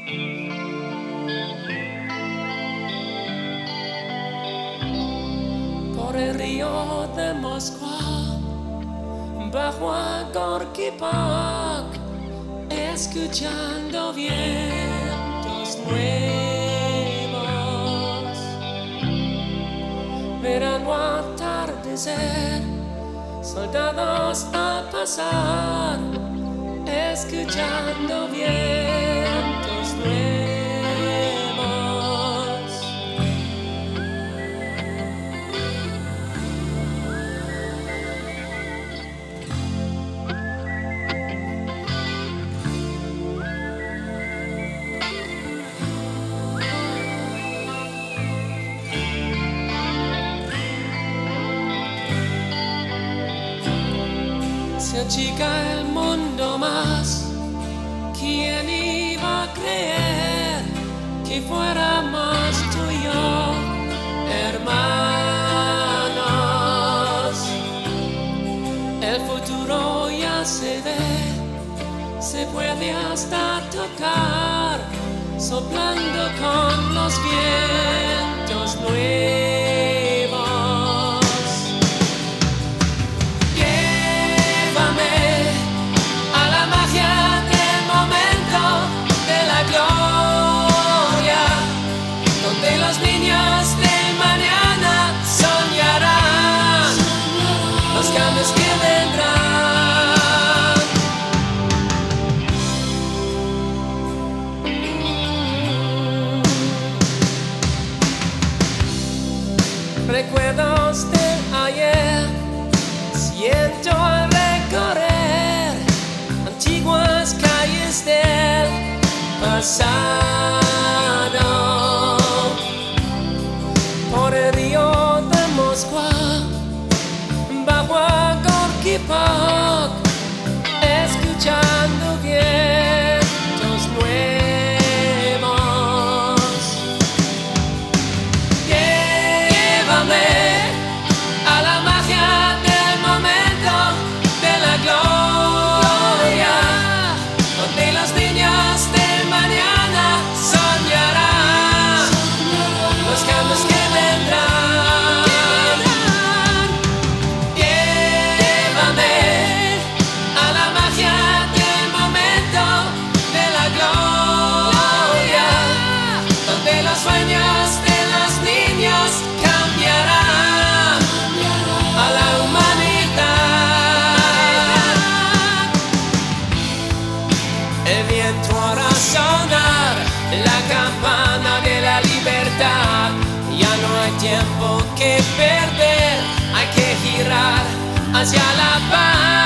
Por el río de Moscú, bajo a Gorky Park, escuchando vientos nuevos. Verano atardecer, soldados a pasar, escuchando vientos nuevos. Se achica el mundo más. ¿Quién iba a creer que fuéramos tú y yo, hermanos? El futuro ya se ve, se puede hasta tocar, soplando con los vientos nuevos. Los niños del mañana soñarán los cambios que vendrán. Recuerdos de ayer siento al recorrer antiguas calles del pasado. Por el río de Moscú, bajo a Gorky Park, escuchando vientos nuevos. Llévame a la magia del momento de la gloria, donde los niños del mañana soñarán los cambios que hará sonar la campana de la libertad. Ya no hay tiempo que perder, hay que girar hacia la paz.